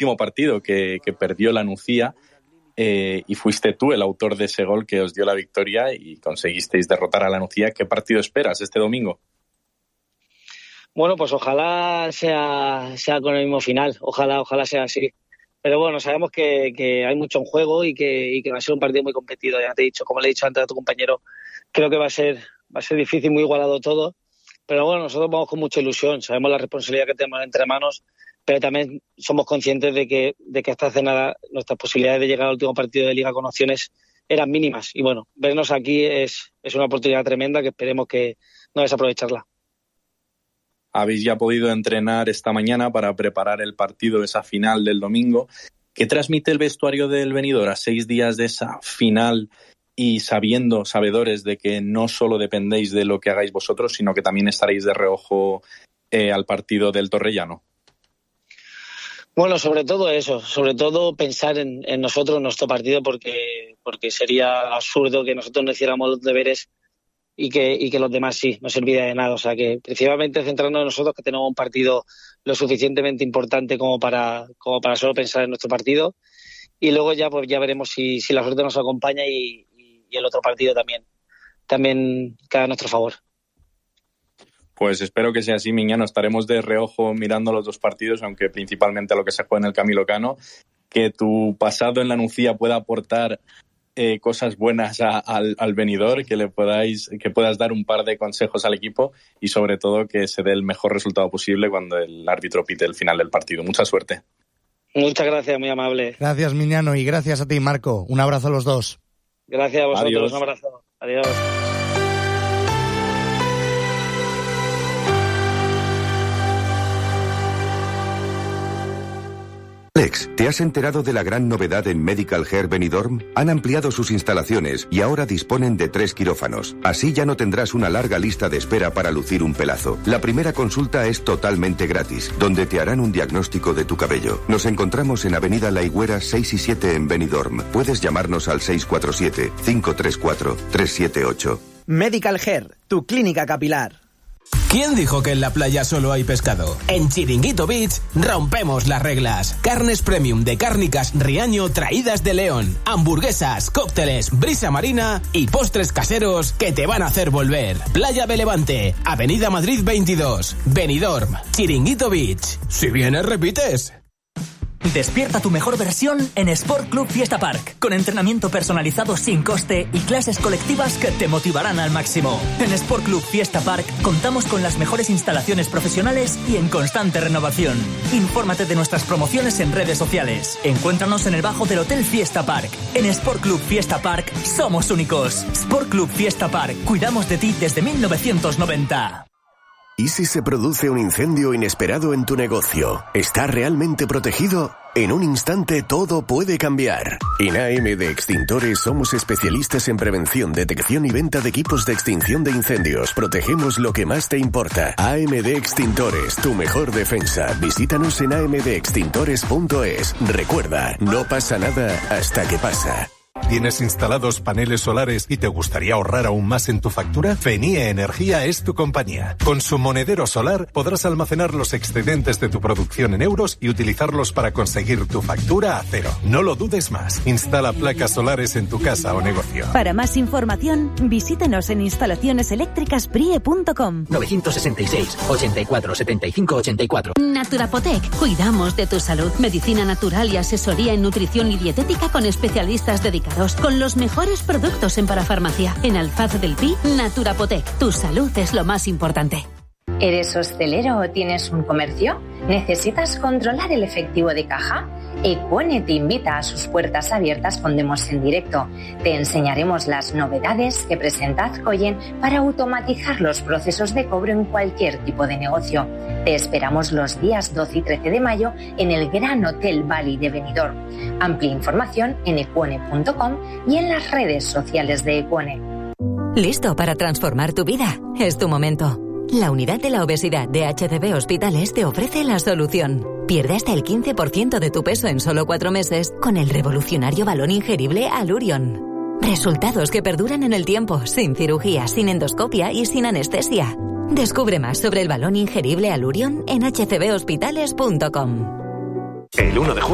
último partido que perdió la Nucía, y fuiste tú el autor de ese gol que os dio la victoria y conseguisteis derrotar a la Nucía. ¿Qué partido esperas este domingo? Bueno, pues ojalá sea con el mismo final, ojalá sea así. Pero bueno, sabemos que hay mucho en juego y que va a ser un partido muy competido. Ya te he dicho, como le he dicho antes a tu compañero, creo que va a ser difícil, muy igualado todo. Pero bueno, nosotros vamos con mucha ilusión, sabemos la responsabilidad que tenemos entre manos, pero también somos conscientes de que esta nada nuestras posibilidades de llegar al último partido de Liga con opciones eran mínimas. Y bueno, vernos aquí es una oportunidad tremenda que esperemos que no desaprovecharla. Habéis ya podido entrenar esta mañana para preparar el partido, esa final del domingo. ¿Qué transmite el vestuario del Benidorm a 6 días de esa final y sabedores de que no solo dependéis de lo que hagáis vosotros, sino que también estaréis de reojo al partido del Torrellano? Bueno, sobre todo eso, sobre todo pensar en nosotros, en nuestro partido, porque sería absurdo que nosotros no hiciéramos los deberes y que los demás sí, no serviría de nada. O sea que principalmente centrarnos en nosotros, que tenemos un partido lo suficientemente importante como para solo pensar en nuestro partido, y luego ya veremos si la suerte nos acompaña y el otro partido también cae a nuestro favor. Pues espero que sea así, Miñano. Estaremos de reojo mirando los dos partidos, aunque principalmente a lo que se juega en el Camilo Cano. Que tu pasado en la Nucía pueda aportar cosas buenas al Benidorm, que puedas dar un par de consejos al equipo y sobre todo que se dé el mejor resultado posible cuando el árbitro pite el final del partido. Mucha suerte. Muchas gracias, muy amable. Gracias, Miñano, y gracias a ti, Marco. Un abrazo a los dos. Gracias a vosotros. Adiós. Un abrazo. Adiós. Alex, ¿te has enterado de la gran novedad en Medical Hair Benidorm? Han ampliado sus instalaciones y ahora disponen de 3 quirófanos. Así ya no tendrás una larga lista de espera para lucir un pelazo. La primera consulta es totalmente gratis, donde te harán un diagnóstico de tu cabello. Nos encontramos en Avenida La Higuera 6 y 7 en Benidorm. Puedes llamarnos al 647-534-378. Medical Hair, tu clínica capilar. ¿Quién dijo que en la playa solo hay pescado? En Chiringuito Beach rompemos las reglas. Carnes premium de Cárnicas Riaño traídas de León. Hamburguesas, cócteles, brisa marina y postres caseros que te van a hacer volver. Playa de Levante, Avenida Madrid 22, Benidorm, Chiringuito Beach. Si vienes, repites. Despierta tu mejor versión en Sport Club Fiesta Park, con entrenamiento personalizado sin coste y clases colectivas que te motivarán al máximo. En Sport Club Fiesta Park contamos con las mejores instalaciones profesionales y en constante renovación. Infórmate de nuestras promociones en redes sociales. Encuéntranos en el bajo del Hotel Fiesta Park. En Sport Club Fiesta Park somos únicos. Sport Club Fiesta Park, cuidamos de ti desde 1990. ¿Y si se produce un incendio inesperado en tu negocio? ¿Está realmente protegido? En un instante todo puede cambiar. En AMD Extintores somos especialistas en prevención, detección y venta de equipos de extinción de incendios. Protegemos lo que más te importa. AMD Extintores, tu mejor defensa. Visítanos en amdextintores.es. Recuerda, no pasa nada hasta que pasa. ¿Tienes instalados paneles solares y te gustaría ahorrar aún más en tu factura? Fenie Energía es tu compañía. Con su monedero solar podrás almacenar los excedentes de tu producción en euros y utilizarlos para conseguir tu factura a cero. No lo dudes más. Instala placas solares en tu casa o negocio. Para más información, visítenos en instalacioneseléctricasbrie.com. 966 84 75 84. Naturapotec. Cuidamos de tu salud. Medicina natural y asesoría en nutrición y dietética con especialistas dedicados, con los mejores productos en parafarmacia. En Alfaz del Pi, Naturapotec. Tu salud es lo más importante. ¿Eres hostelero o tienes un comercio? ¿Necesitas controlar el efectivo de caja? Ecuone te invita a sus puertas abiertas con demos en directo. Te enseñaremos las novedades que presenta Azcoyen para automatizar los procesos de cobro en cualquier tipo de negocio. Te esperamos los días 12 y 13 de mayo en el Gran Hotel Valley de Benidorm. Amplia información en ecuone.com y en las redes sociales de Ecuone. ¿Listo para transformar tu vida? Es tu momento. La unidad de la obesidad de HCB Hospitales te ofrece la solución. Pierde hasta el 15% de tu peso en solo 4 meses con el revolucionario balón ingerible Allurion. Resultados que perduran en el tiempo, sin cirugía, sin endoscopia y sin anestesia. Descubre más sobre el balón ingerible Allurion en hcbhospitales.com. El 1 de junio